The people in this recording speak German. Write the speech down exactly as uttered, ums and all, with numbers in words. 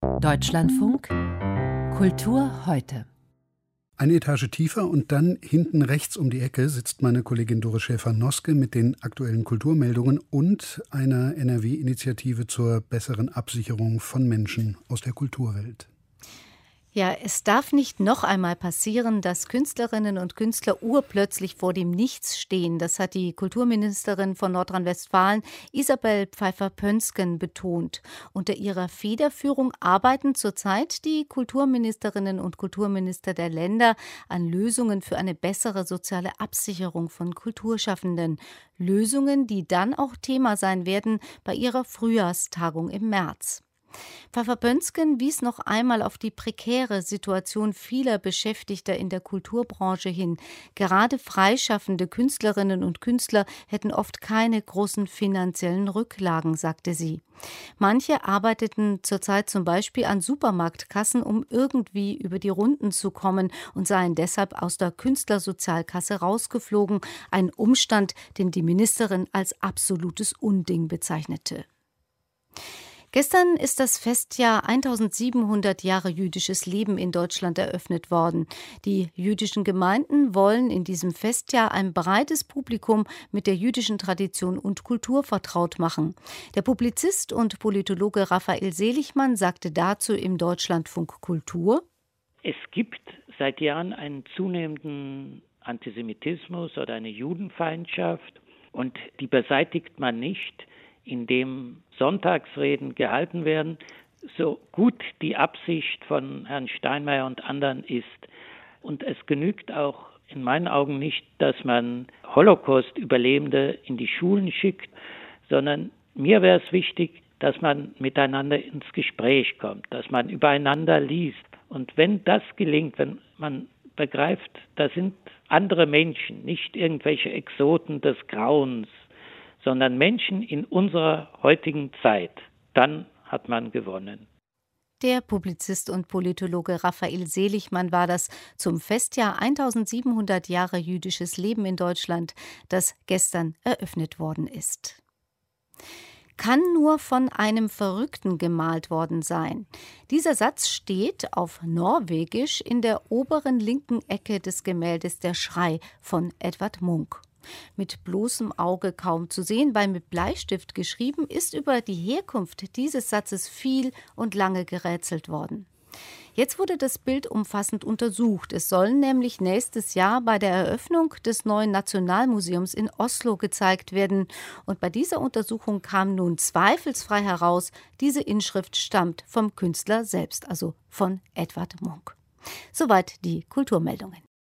Deutschlandfunk Kultur heute. Eine Etage tiefer und dann hinten rechts um die Ecke sitzt meine Kollegin Dore Schäfer-Noske mit den aktuellen Kulturmeldungen und einer N R W-Initiative zur besseren Absicherung von Menschen aus der Kulturwelt. Ja, es darf nicht noch einmal passieren, dass Künstlerinnen und Künstler urplötzlich vor dem Nichts stehen. Das hat die Kulturministerin von Nordrhein-Westfalen, Isabel Pfeiffer-Pönsken, betont. Unter ihrer Federführung arbeiten zurzeit die Kulturministerinnen und Kulturminister der Länder an Lösungen für eine bessere soziale Absicherung von Kulturschaffenden. Lösungen, die dann auch Thema sein werden bei ihrer Frühjahrstagung im März. Pfeiffer-Pönsken wies noch einmal auf die prekäre Situation vieler Beschäftigter in der Kulturbranche hin. Gerade freischaffende Künstlerinnen und Künstler hätten oft keine großen finanziellen Rücklagen, sagte sie. Manche arbeiteten zurzeit zum Beispiel an Supermarktkassen, um irgendwie über die Runden zu kommen und seien deshalb aus der Künstlersozialkasse rausgeflogen. Ein Umstand, den die Ministerin als absolutes Unding bezeichnete. Gestern ist das Festjahr eintausendsiebenhundert Jahre jüdisches Leben in Deutschland eröffnet worden. Die jüdischen Gemeinden wollen in diesem Festjahr ein breites Publikum mit der jüdischen Tradition und Kultur vertraut machen. Der Publizist und Politologe Raphael Seligmann sagte dazu im Deutschlandfunk Kultur: Es gibt seit Jahren einen zunehmenden Antisemitismus oder eine Judenfeindschaft, und die beseitigt man nicht, indem Sonntagsreden gehalten werden, so gut die Absicht von Herrn Steinmeier und anderen ist. Und es genügt auch in meinen Augen nicht, dass man Holocaust-Überlebende in die Schulen schickt, sondern mir wäre es wichtig, dass man miteinander ins Gespräch kommt, dass man übereinander liest. Und wenn das gelingt, wenn man begreift, da sind andere Menschen, nicht irgendwelche Exoten des Grauens, sondern Menschen in unserer heutigen Zeit, dann hat man gewonnen. Der Publizist und Politologe Raphael Seligmann war das zum Festjahr eintausendsiebenhundert Jahre jüdisches Leben in Deutschland, das gestern eröffnet worden ist. Kann nur von einem Verrückten gemalt worden sein. Dieser Satz steht auf Norwegisch in der oberen linken Ecke des Gemäldes Der Schrei von Edvard Munch. Mit bloßem Auge kaum zu sehen, weil mit Bleistift geschrieben, ist über die Herkunft dieses Satzes viel und lange gerätselt worden. Jetzt wurde das Bild umfassend untersucht. Es soll nämlich nächstes Jahr bei der Eröffnung des neuen Nationalmuseums in Oslo gezeigt werden. Und bei dieser Untersuchung kam nun zweifelsfrei heraus, diese Inschrift stammt vom Künstler selbst, also von Edvard Munch. Soweit die Kulturmeldungen.